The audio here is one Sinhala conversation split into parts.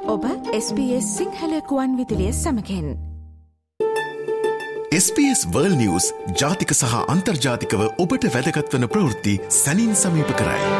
ඔබ SBS සිංහල කුවන් විදුලිය සමගින් SBS World News ජාතික සහ අන්තර්ජාතිකව ඔබට වැදගත් වන ප්‍රවෘත්ති සැනින් සමීප කරයි.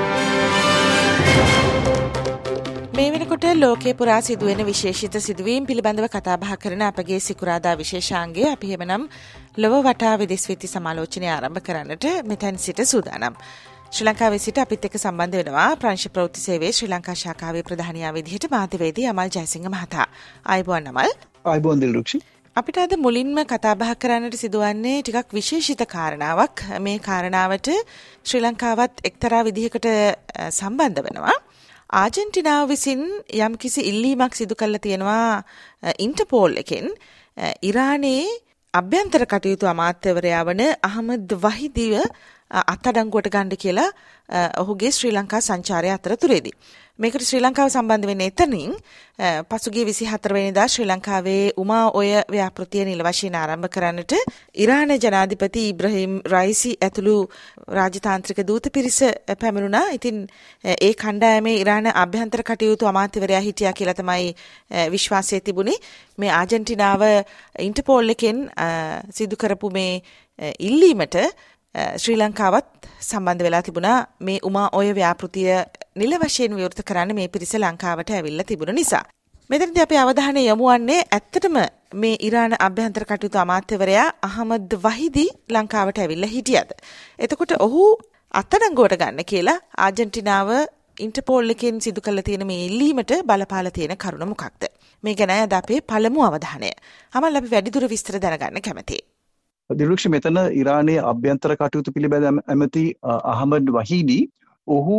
මේ වෙනකොට ලෝකේ පුරා සිදුවෙන විශේෂිත සිදුවීම් පිළිබඳව කතා බහ කරන අපගේ සිකුරාදා විශේෂාංගය අපි එමනම් ලොව වටා විදෙස් වෙති සමාලෝචනය ආරම්භ කරන්නට මෙතැන් සිට සූදානම්. ශ්‍රී ලංකාවේ සිට අපිත් එක්ක සම්බන්ධ වෙනවා ප්‍රංශ ප්‍රවෘත්ති සේවයේ ශ්‍රී ලංකා ශාඛාවේ ප්‍රධානියා විදිහට මාධ්‍යවේදී අමල් ජයසිංහ මහතා. ආයුබෝවන් අමල්. ආයුබෝවන් දිල්රුක්ෂි. අපිට අද මුලින්ම කතා බහ කරන්නට සිදුවන්නේ ටිකක් විශේෂිත කාරණාවක්. මේ කාරණාවට ශ්‍රී ලංකාවත් එක්තරා විදිහකට සම්බන්ධ වෙනවා. ආජන්ටිනාව විසින් යම්කිසි ඉල්ලීමක් සිදු කරලා තියෙනවා ඉන්ටර්පෝල් එකෙන් ඉරානයේ අභ්‍යන්තර කටයුතු අමාත්‍යවරයා වන අහමද් වහිදිව අත්අඩංගුවට ගන්න කියලා ඔහුගේ ශ්‍රී ලංකා සංචාරය අතරතුරේදී. මේකට ශ්‍රී ලංකාව සම්බන්ධ වෙන්නේ එතනින් පසුගිය 24 වෙනිදා ශ්‍රී ලංකාවේ උමා ඔය ව්‍යාපෘතිය නිල වශයෙන් ආරම්භ කරන්නට ඉරාන ජනාධිපති ඉබ්‍රහීම් රයිසි ඇතුළු රාජතාන්ත්‍රික දූත පිරිස පැමිණුණා. ඉතින් ඒ කණ්ඩායමේ ඉරාන අභ්‍යන්තර කටයුතු අමාත්‍යවරයා හිටියා කියලා තමයි විශ්වාසය තිබුණේ. මේ ආජන්ටිනාව ඉන්ටර්පෝල් එකෙන් සිදු කරපු මේ ඉල්ලීමට ශ්‍රී ලංකාවත් සම්බන්ධ වෙලා තිබුණා. මේ උමා ඔය ව්‍යාපෘතිය නිල වශයෙන් විවෘත කරන්න මේ පිරිස ලංකාවට ඇවිල්ලා තිබුණ නිසා. මෙතනදී අපි අවධානය යොමු වන්නේ ඇත්තටම මේ ඉරාන අභ්‍යන්තර කටයුතු අමාත්‍යවරයා අහමද් වහිදි ලංකාවට ඇවිල්ලා හිටියද? එතකොට ඔහු අත්අඩංගුවට ගන්න කියලා ආජන්ටිනාව ඉන්ටර්පෝල් එකෙන් සිදු කරලා තියෙන මේ ඉල්ලීමට බලපාලා තියෙන කරුණ මොකක්ද? මේ ගැන අද අපේ පළමු අවධානය. අමල් අපි වැඩිදුර විස්තර දැනගන්න කැමතියි. දිල්රුක්ෂි මෙතන ඉරානයේ අභ්‍යන්තර කටයුතු පිළිබඳ ඇමති අහමද් වහීඩි ඔහු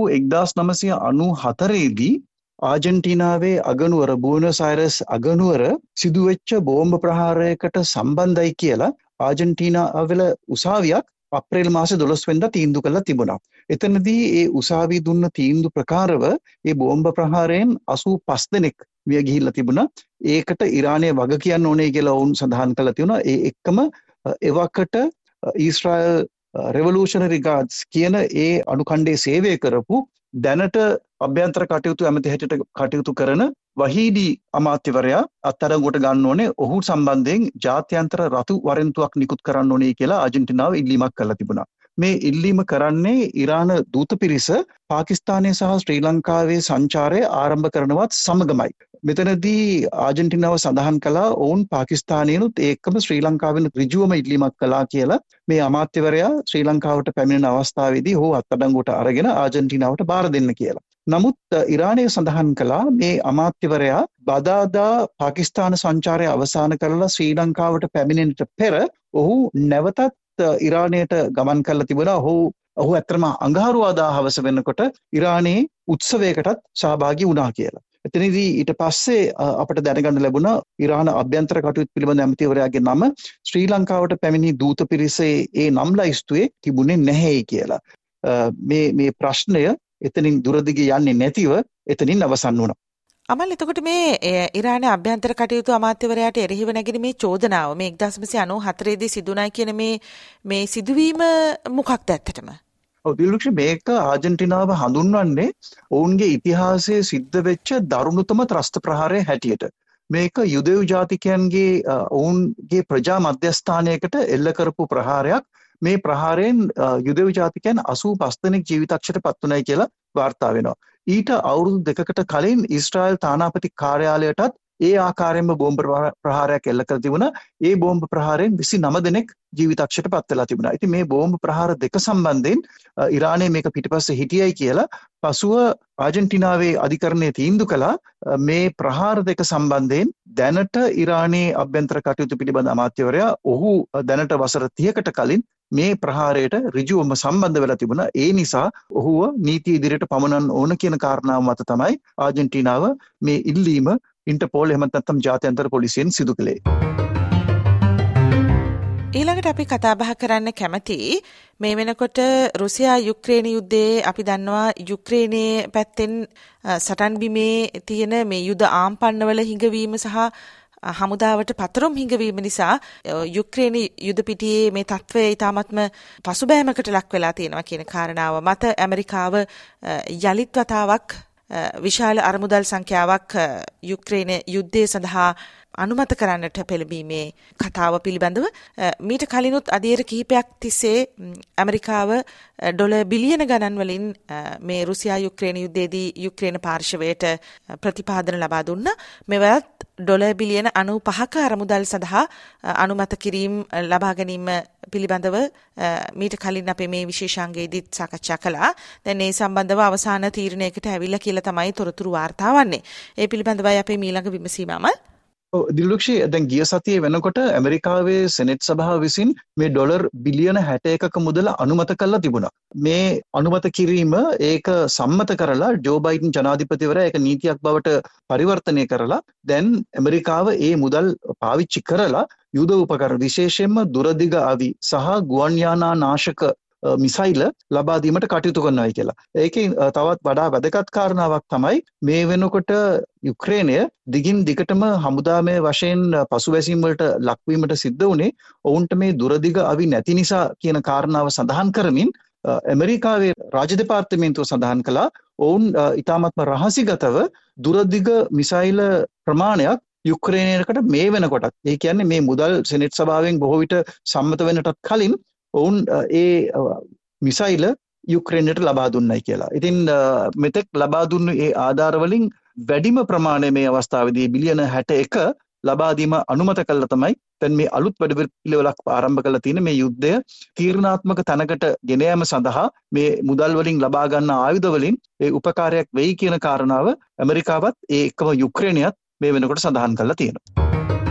1994 දී ආජන්ටිනාවේ අගනුවර බුවනස් අයර්ස් අගනුවර සිදුවෙච්ච බෝම්බ ප්‍රහාරයකට සම්බන්ධයි කියලා ආජන්ටිනාවල උසාවියක් අප්‍රේල් මාසේ 12 වෙනිදා තීන්දුව කළා තිබුණා. එතනදී ඒ උසාවිය දුන්න තීන්දුව ප්‍රකාරව ඒ බෝම්බ ප්‍රහාරයෙන් 85 දෙනෙක් මිය ගිහිල්ලා තිබුණා. ඒකට ඉරානය වග කියන්න ඕනේ කියලා වුන් සඳහන් කළා තිබුණා. ඒ එක්කම එවකට ඊශ්‍රායල් රෙවලූෂනරි ගාඩ්ස් කියන ඒ අනුකණ්ඩේ සේවය කරපු දැනට අභ්‍යන්තර කටයුතු ඇමති හැටියට කටයුතු කරන වහීඩි අමාත්‍යවරයා අත්අඩංගුවට ගන්න ඕනේ. ඔහු සම්බන්ධයෙන් ජාත්‍යන්තර රතු වරෙන්තුවක් නිකුත් කරන්න ඕනේ කියලා ආජන්ටිනාව ඉල්ලීමක් කරලා තිබුණා. මේ ඉල්ලීම කරන්නේ ඉරාන දූත පිරිස පාකිස්තානයේ සහ ශ්‍රී ලංකාවේ සංචාරය ආරම්භ කරනවත් සමගමයි. මෙතනදී ආජන්ටිනාව සඳහන් කළා ඔවුන් පාකිස්තානයනුත් ඒකම ශ්‍රී ලංකාවෙන් ඍජුවම ඉල්ලීමක් කළා කියලා. මේ අමාත්‍යවරයා ශ්‍රී ලංකාවට පැමිණෙන අවස්ථාවේදී ඔහු අත්අඩංගුවට අරගෙන ආජන්ටිනාවට බාර දෙන්න කියලා. නමුත් ඉරානය සඳහන් කළා මේ අමාත්‍යවරයා බදාදා පාකිස්තාන සංචාරය අවසන් කරලා ශ්‍රී ලංකාවට පැමිණෙන්නට පෙර ඔහු නැවතත් ඉරානයට ගමන් කරලා තිබුණා. ඔහු ඇත්තටම අඟහරුවාදා හවස වෙනකොට ඉරානයේ උත්සවයකටත් සහභාගී වුණා කියලා. එතනදී ඊට පස්සේ අපට දැනගන්න ලැබුණා ඉරාන අභ්‍යන්තර කටයුතු පිළිබඳ ඇමතිවරයාගේ නම ශ්‍රී ලංකාවට පැමිණි දූත පිරිසේ ඒ නම් ලයිස්තුවේ තිබුණේ නැහැ කියලා. මේ ප්‍රශ්නය එතනින් දුරදිග යන්නේ නැතිව එතනින් අවසන් වුණා. අමල් එතකොට මේ ඉරාන අභ්‍යන්තර කටයුතු අමාත්‍යවරයාට එරෙහිව නැගෙන මේ චෝදනාව මේ 1994 දී සිදුණා කියන මේ සිදුවීම මොකක්ද ඇත්තටම? දිල්රුක්ෂි මේක ආජන්ටිනාව හඳුන්වන්නේ ඔවුන්ගේ ඉතිහාසයේ සිද්ධ වෙච්ච දරුණුතම ත්‍රස්ත ප්‍රහාරය හැටියට. මේක යුදෙව් ජාතිකයන්ගේ ඔවුන්ගේ ප්‍රජා මධ්‍යස්ථානයකට එල්ල කරපු ප්‍රහාරයක්. මේ ප්‍රහාරයෙන් යුදෙව් ජාතිකයන් 85 දෙනෙක් ජීවිතක්ෂයට පත් වුණයි කියලා වාර්තා වෙනවා. ඊට අවුරුදු දෙකකට කලින් ඊශ්‍රායල් තානාපති කාර්යාලයටත් ඒ ආකාරයෙන්ම බෝම්බ ප්‍රහාරයක් එල්ල කර තිබුණා. ඒ බෝම්බ ප්‍රහාරයෙන් 29 දෙනෙක් ජීවිතක්ෂයට පත් වෙලා තිබුණා. ඉතින් මේ බෝම්බ ප්‍රහාර දෙක සම්බන්ධයෙන් ඉරානයේ මේක පිටිපස්සේ හිටියයි කියලා පසුව ආජන්ටිනාවේ අධිකරණයේ තීන්දුව කළා මේ ප්‍රහාර දෙක සම්බන්ධයෙන් දැනට ඉරානයේ අභ්‍යන්තර කටයුතු පිළිබඳ අමාත්‍යවරයා ඔහු දැනට වසර 30කට කලින් මේ ප්‍රහාරයට ඍජුවම සම්බන්ධ වෙලා තිබුණා. ඒ නිසා ඔහුව නීතිය ඉදිරියට පමුණන්න ඕන කියන කාරණාව මත තමයි ආජන්ටිනාව මේ ඉල්ලීම ඉන්ටර්පෝල් එහෙම නැත්නම් ජාත්‍යන්තර පොලිසියෙන් සිදු කළේ. ඊළඟට අපි කතා බහ කරන්න කැමති මේ වෙනකොට රුසියා යුක්‍රේන යුද්ධයේ අපි දන්නවා යුක්‍රේනයේ පැත්තෙන් සටන් බිමේ තියෙන මේ යුද ආම්පන්නවල හිඟවීම සහ හමුදාවට පතරොම් හිඟවීම නිසා යුක්‍රේන යුද පිටියේ මේ තත්ත්වය ඉතාමත්ම පසුබෑමකට ලක් වෙලා තියෙනවා කියන කාරණාව මත ඇමරිකාව යලිත් වතාවක් විශාල අරමුදල් සංඛ්‍යාවක් යුක්‍රේන යුද්ධය සඳහා අනුමත කරන්නට පෙළඹීමේ කතාව පිළිබඳව මීට කලිනුත් අධීර කිහිපයක් තිස්සේ ඇමරිකාව ඩොලර් බිලියන ගණන් වලින් මේ රුසියා යුක්‍රේන යුද්ධයේදී යුක්‍රේන පාර්ශවයට ප්‍රතිපාදන ලබා දුන්නා. මෙවත් ඩොලර් බිලියන 95ක අරමුදල් සඳහා අනුමත කිරීම ලබා ගැනීම පිළිබඳව මීට කලින් අපේ මේ විශේෂාංගයේදී සාකච්ඡා කළා. දැන් මේ සම්බන්ධව අවසාන තීරණයකට ඇවිල්ලා කියලා තමයි තොරතුරු වාර්තා වන්නේ. ඒ පිළිබඳවයි අපේ ඊළඟ විමසීම අමල්. දිලුක්ෂි දැන් ගිය සතියේ වෙනකොට ඇමරිකාවේ සෙනෙට් සභාව විසින් මේ ඩොලර් බිලියන 61ක මුදල අනුමත කරලා තිබුණා. මේ අනුමත කිරීම ඒක සම්මත කරලා ජෝ බයිඩන් ජනාධිපතිවරයා ඒක නීතියක් බවට පරිවර්තනය කරලා දැන් ඇමරිකාව ඒ මුදල් පාවිච්චි කරලා යුද උපකරණ විශේෂයෙන්ම දුරදිග අවි සහ ගුවන් යානා නාශක මිසයිල ලබා දීමට කටයුතු කරනවායි කියලා. ඒකෙන් තවත් වඩා වැදගත් කාරණාවක් තමයි මේ වෙනකොට යුක්‍රේනය දිගින් දිගටම හමුදාමය වශයෙන් පසුබැසීම් වලට ලක්වීමට සිද්ධ වුණේ ඔවුන්ට මේ දුරදිග අවි නැති නිසා කියන කාරණාව සඳහන් කරමින් ඇමරිකාවේ රාජ්‍ය දෙපාර්තමේන්තුව සඳහන් කළා ඔවුන් ඉතාමත්ම රහසිගතව දුරදිග මිසයිල ප්‍රමාණයක් යුක්‍රේනයකට මේ වෙනකොටත් ඒ කියන්නේ මේ මුදල් සෙනෙට් සභාවෙන් බොහෝ විට සම්මත වෙනටත් කලින් ඔවුන් ඒ මිසයිල යුක්‍රේනයට ලබා දුන්නයි කියලා. ඉතින් මෙතෙක් ලබා දුන්නු ඒ ආධාර වලින් වැඩිම ප්‍රමාණය මේ අවස්ථාවේදී බිලියන 61 ලබා දීම අනුමත කළා තමයි දැන් මේ අලුත් වැඩපිළිවෙලක් ආරම්භ කරලා තියෙන මේ යුද්ධය තීරණාත්මක තැනකට ගෙන යාම සඳහා මේ මුදල් වලින් ලබා ගන්න ආයුධ වලින් ඒ උපකාරයක් වෙයි කියන කාරණාව ඇමරිකාවත් ඒ එක්කම යුක්‍රේනයත් මේ වෙනකොට සඳහන් කරලා තියෙනවා.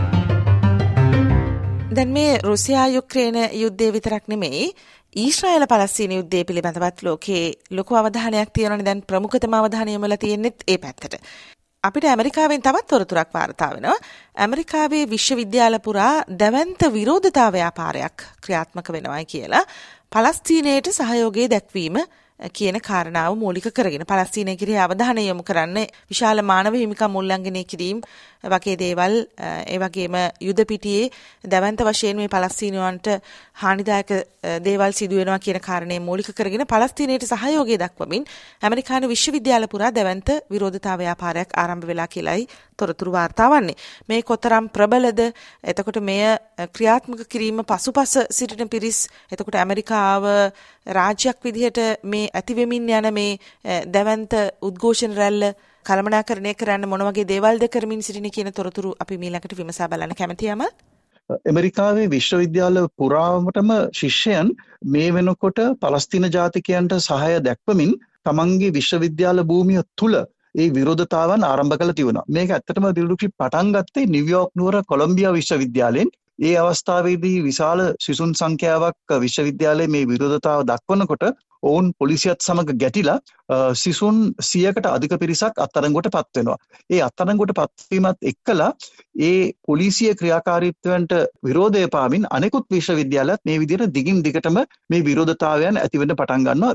දැන් මේ රුසියා යුක්‍රේන යුද්ධය විතරක් නෙමෙයි ඊශ්‍රායල පලස්තීන යුද්ධය පිළිබඳවත් ලෝකේ ලොකු අවධානයක් තියෙනවනේ. දැන් ප්‍රමුඛතම අවධානය යොමුලා තියෙන්නේ ඒ පැත්තට. අපිට ඇමරිකාවෙන් තවත් තොරතුරක් වාර්තා වෙනවා. ඇමරිකාවේ විශ්වවිද්‍යාල පුරා දැවැන්ත විරෝධතා ව්‍යාපාරයක් ක්‍රියාත්මක වෙනවායි කියලා පලස්තීනයට සහයෝගය දැක්වීම කියන කාරණාව මූලික කරගෙන පලස්තීනය කෙරෙහි අවධානය යොමු කරන්නේ විශාල මානව හිමිකම් උල්ලංඝනය කිරීම වගේ දේවල් ඒ වගේම යුද පිටියේ දැවැන්ත වශයෙන් මේ පලස්තීනයන්ට හානිදායක දේවල් සිදු වෙනවා කියන කාරණේ මූලික කරගෙන පලස්තීනයට සහයෝගය දක්වමින් ඇමරිකානු විශ්වවිද්‍යාල පුරා දැවැන්ත විරෝධතා ව්‍යාපාරයක් ආරම්භ වෙලා කියලායි තොරතුරු වාර්තා වන්නේ. මේ කොතරම් ප්‍රබලද? එතකොට මෙය ක්‍රියාත්මක කිරීම පසුපස සිටින පිරිස් එතකොට ඇමරිකාව රාජ්‍යයක් විදිහට මේ ඇතිවෙමින් යන මේ දැවැන්ත උද්ඝෝෂණ රැල්ල කළමනාකරණය කරන්න මොන වගේ දේවල්ද කරමින් සිටින කියන තොරතුරු අපි ඊළඟට විමසා බලන්න කැමතියම. ඇමරිකාවේ විශ්වවිද්‍යාල පුරාවටම ශිෂ්‍යයන් මේ වෙනකොට පලස්තීන ජාතිකයන්ට සහාය දැක්වමින් තමන්ගේ විශ්වවිද්‍යාල භූමිය තුල ඒ විරෝධතාවන් ආරම්භ කළ තිබුණා. මේක ඇත්තටම දිලුක්ෂි පටන් ගත්තේ නිව්යෝර්ක් නුවර කොලොම්බියා විශ්වවිද්‍යාලයෙන්. ඒ අවස්ථාවේදී විශාල සිසුන් සංඛ්‍යාවක් විශ්වවිද්‍යාලයේ මේ විරෝධතාව දක්වනකොට ඔවුන් පොලිසියත් සමග ගැටිලා සිසුන් 100කට අධික පිරිසක් අත්අඩංගුවට පත් වෙනවා. ඒ අත්අඩංගුවට පත්වීමත් එක්කලා ඒ පොලිසිය ක්‍රියාකාරීත්වයන්ට විරෝධය පාමින් අනෙකුත් විශ්වවිද්‍යාලත් මේ විදිහට දිගින් දිගටම මේ විරෝධතාවයන් ඇති වෙන්න පටන් ගන්නවා.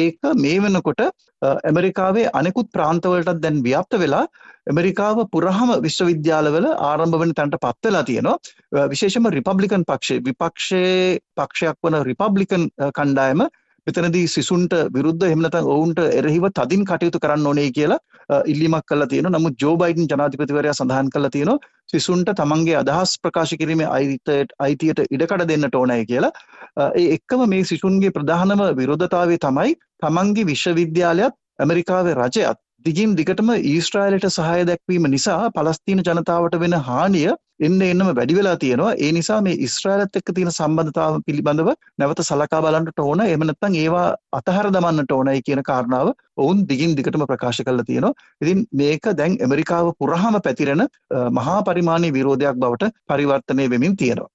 මේ වෙනකොට ඇමරිකාවේ අනෙකුත් ප්‍රාන්තවලටත් දැන් ව්‍යාප්ත වෙලා ඇමරිකාව පුරාම විශ්වවිද්‍යාලවල ආරම්භ වෙන තැනට පත් වෙලා තියෙනවා. විශේෂයෙන්ම රිපබ්ලිකන් පක්ෂයේ පක්ෂයක් වන රිපබ්ලිකන් කණ්ඩායම මෙතනදී සිසුන්ට විරුද්ධ එහෙම නැත්නම් ඔවුන්ට එරෙහිව තදින් කටයුතු කරන්න ඕනේ කියලා ඉල්ලීමක් කළා තියෙනවා. නමුත් ජෝ බයිඩන් ජනාධිපතිවරයා සඳහන් කළා තියෙනවා සිසුන්ට තමන්ගේ අදහස් ප්‍රකාශ කිරීමේ අයිතියට ඉඩකඩ දෙන්නට ඕනේ කියලා. ඒ එක්කම මේ සිසුන්ගේ ප්‍රධානම විරෝධතාවය තමයි තමන්ගේ විශ්වවිද්‍යාලයත් ඇමරිකාවේ රජයත් දිගින් දිගටම ඊශ්‍රායලයට සහාය දැක්වීම නිසා පලස්තීන ජනතාවට වෙන හානිය එන්නම වැඩි වෙලා තියෙනවා. ඒ නිසා මේ ඊශ්‍රායලත් එක්ක තියෙන සම්බන්ධතාව පිළිබඳව නැවත සලකා බලන්නට ඕන. එහෙම නැත්නම් ඒවා අතහැර දමන්නට ඕනයි කියන කාරණාව ඔවුන් දිගින් දිගටම ප්‍රකාශ කරලා තියෙනවා. ඉතින් මේක දැන් ඇමරිකාව පුරාම පැතිරෙන මහා පරිමාණයේ විරෝධයක් බවට පරිවර්තනය වෙමින් තියෙනවා.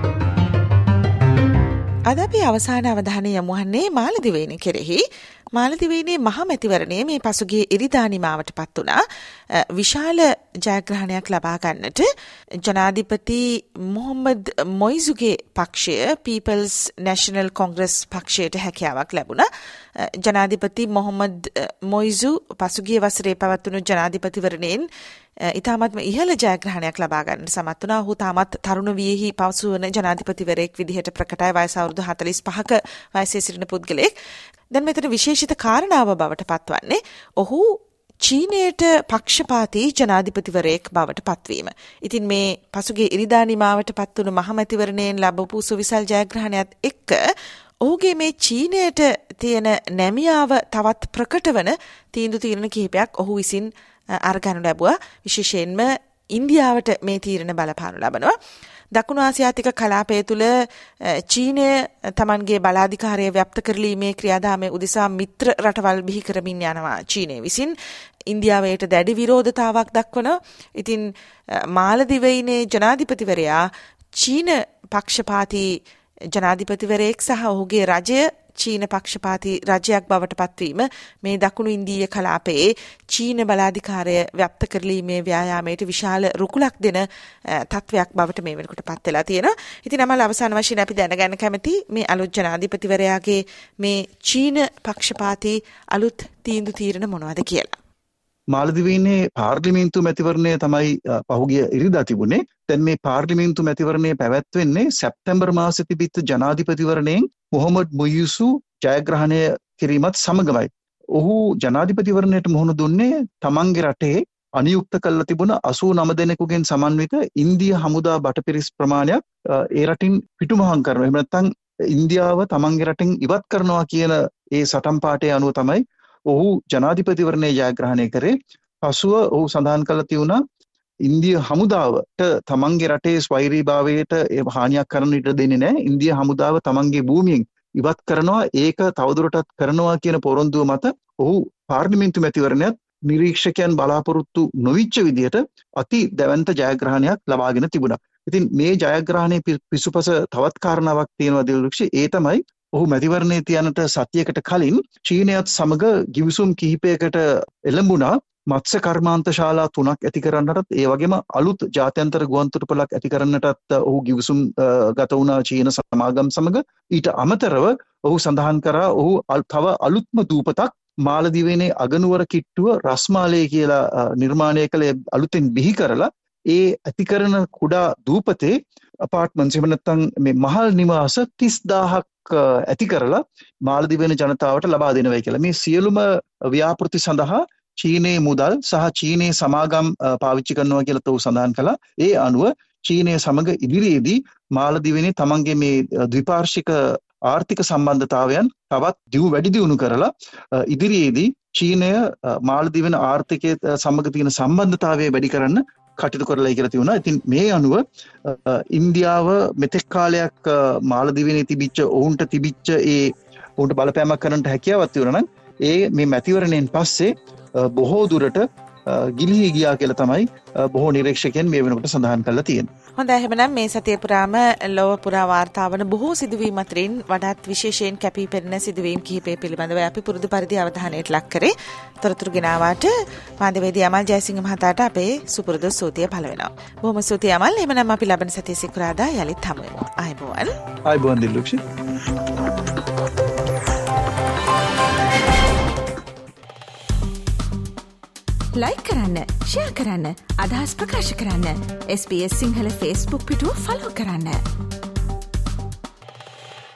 අද අපි අවසාන අවධානය යොමු වන්නේ මාලදිවයින කෙරෙහි. මාලදිවයිනේ මහා මැතිවරණයේ මේ පසුගිය ඉරිදා නිමාවට පත් වුණා. විශාල ජයග්‍රහණයක් ලබා ගන්නට ජනාධිපති මොහම්මද් මොයිසුගේ පක්ෂය පීපල්ස් නැෂනල් කොංග්‍රස් පක්ෂයට හැකියාවක් ලැබුණා. ජනාධිපති මොහම්මද් මොයිසු පසුගිය වසරේ පවත්වුණු ජනාධිපතිවරණයෙන් ඉතාමත්ම ඉහළ ජයග්‍රහණයක් ලබා ගන්නට සමත් වුණා. ඔහු තාමත් තරුණ වියෙහි පසු වන ජනාධිපතිවරයෙක් විදිහට ප්‍රකටයි. වයස අවුරුදු 45ක වයසේ සිටින පුද්ගලයෙක්. දැන් මෙතන විශේෂිත කාරණාව බවට පත්වන්නේ ඔහු චීනයට පක්ෂපාතී ජනාධිපතිවරයෙක් බවට පත්වීම. ඉතින් මේ පසුගිය ඉරිදා නිමාවට පත්වුණු මහමැතිවරණයෙන් ලැබපු සුවිසල් ජයග්‍රහණයත් එක්ක ඔහුගේ මේ චීනයට තියෙන නැමියාව තවත් ප්‍රකට වන තීන්දුව తీරන කිහිපයක් ඔහු විසින් අරගනු ලැබුවා. විශේෂයෙන්ම ඉන්දියාවට මේ තීරණ බලපානු ලබනවා. දකුණු ආසියාතික කලාපය තුළ චීනය තමන්ගේ බලාධිකාරය ව්‍යාප්ත කරලීමේ ක්‍රියාදාමයේ උදෙසා මිත්‍ර රටවල් බිහි කරමින් යනවා. චීනය විසින් ඉන්දියාවට දැඩි විරෝධතාවක් දක්වනවා. ඉතින් මාලදිවයිනේ ජනාධිපතිවරයා චීන පක්ෂපාතී ජනාධිපතිවරයෙක් සහ ඔහුගේ රජය චීන පක්ෂපාතී රජයක් බවට පත්වීම මේ දකුණු ඉන්දීය කලාපයේ චීන බලාධිකාරය ව්‍යාප්ත කරලීමේ ව්‍යායාමයට විශාල රුකුලක් දෙන තත්වයක් බවට මේ වෙනකොට පත් වෙලා තියෙනවා. ඉතින් අමල් අවසාන වශයෙන් අපි දැනගන්න කැමති මේ අලුත් ජනාධිපතිවරයාගේ මේ චීන පක්ෂපාතී අලුත් තීන්දුව తీරන මොනවද කියලා. මාලදිවයිනේ පාර්ලිමේන්තු මැතිවරණය තමයි පහුගිය ඉරිදා තිබුණේ. දැන් මේ පාර්ලිමේන්තු මැතිවරණය පැවැත්වෙන්නේ සැප්තැම්බර් මාසෙ තිබිච්ච ජනාධිපතිවරණයෙන් මොහොමඩ් මුයුසු ජයග්‍රහණය කිරීමත් සමගමයි. ඔහු ජනාධිපතිවරණයට මුහුණ දුන්නේ තමන්ගේ රටේ අනියුක්ත කරලා තිබුණ 89 දෙනෙකුගෙන් සමන්විත ඉන්දිය හමුදා බටපිරිස් ප්‍රමාණයක් ඒ රටින් පිටුමහන් කරනවා. එහෙම නැත්නම් ඉන්දියාව තමන්ගේ රටින් ඉවත් කරනවා කියන ඒ සටන් පාඨය අනුව තමයි ඔහු ජනාධිපතිවරණය ජයග්‍රහණය කරේ. පසුව ඔහු සඳහන් කළ තියුණා ඉන්දිය හමුදාවට තමන්ගේ රටේ ස්වෛරීභාවයට හානියක් කරන්න ඉඩ දෙන්නේ නැහැ. ඉන්දිය හමුදාව තමන්ගේ භූමියෙන් ඉවත් කරනවා, ඒක තවදුරටත් කරනවා කියන පොරොන්දුව මත ඔහු පාර්ලිමේන්තු මැතිවරණයත් නිරීක්ෂකයන් බලාපොරොත්තු නොවිච්ච විදිහට අති දැවැන්ත ජයග්‍රහණයක් ලබාගෙන තිබුණා. ඉතින් මේ ජයග්‍රහණය පිසුපස තවත් කාරණාවක් තියෙනවා දිලුක්ෂි. ඒ තමයි ඔහු මැතිවරණයේ තියනට සතියකට කලින් චීනයත් සමග ගිවිසුම් කිහිපයකට එළඹුණා. මත්ස්‍ය කර්මාන්ත ශාලා 3ක් ඇති කරන්නටත් ඒ වගේම අලුත් ජාත්‍යන්තර ගුවන්තොටුපළක් ඇති කරන්නටත් ඔහු ගිවිසුම් ගත වුණා චීන සමාගම් සමග. ඊට අමතරව ඔහු සඳහන් කරා ඔහු තව අලුත්ම දූපතක් මාලදිවයිනේ අගනුවර කිට්ටුව රස්මාලේ කියලා නිර්මාණය කළ අලුතෙන් බිහි කරලා ඒ ඇති කරන කුඩා දූපතේ අපාර්ට්මන්ට්ස් එහෙම නැත්නම් මේ මහල් නිවාස 30000ක් ඇති කරලා මාලදිවයින ජනතාවට ලබා දෙනවයි කියලා. මේ සියලුම ව්‍යාපෘති සඳහා චීනයේ මුදල් සහ චීනයේ සමාගම් පාවිච්චි කරනවා කියලා තෝ සඳහන් කළා. ඒ අනුව චීනය සමග ඉදිරියේදී මාලදිවයිනේ තමන්ගේ මේ ද්විපාර්ශ්වික ආර්ථික සම්බන්ධතාවයන් තවත් වැඩි දියුණු කරලා ඉදිරියේදී චීනය මාලදිවයින ආර්ථිකයේ සමග තියෙන සම්බන්ධතාවය වැඩි කරන්න කටයුතු කරලා කියලා තියුණා. ඉතින් මේ අනුව ඉන්දියාව මෙතෙක් කාලයක් මාලදිවයිනේ තිබිච්ච ඔවුන්ට තිබිච්ච ඒ ඔවුන්ට බලපෑමක් කරන්නට හැකියාවක් තියුණා නම් ඒ මේ මැතිවරණයෙන් පස්සේ බොහෝ දුරට ගිලිහි ගියා කියලා තමයි බොහෝ නිරීක්ෂකයන් මේ වෙනකොට සඳහන් කරලා තියෙන්නේ. හොඳයි, එහෙනම් මේ සතිය පුරාම ලොව පුරා වාර්තා වන බොහෝ සිදුවීම් අතරින් වඩාත් විශේෂයෙන් කැපී පෙනෙන සිදුවීම් කිහිපය පිළිබඳව අපි පුරුදු පරිදි අවධානයට ලක් කරේ. තොරතුරු ගෙනාවාට මාධ්‍යවේදී අමල් ජයසිංහ මහතාට අපේ සුපුරුදු ස්තුතිය පළ වෙනවා. බොහොම ස්තුතියි අමල්. එහෙනම් අපි ලබන සතියේ සිකුරාදා යලිත් හමු වෙමු. ආයුබෝවන්. ආයුබෝවන් දිලුක්ෂි. ලයික් කරන්න, ෂෙයා කරන්න, අදහස් ප්‍රකාශ කරන්න. SBS සිංහල Facebook පිටුව ෆලෝ කරන්න.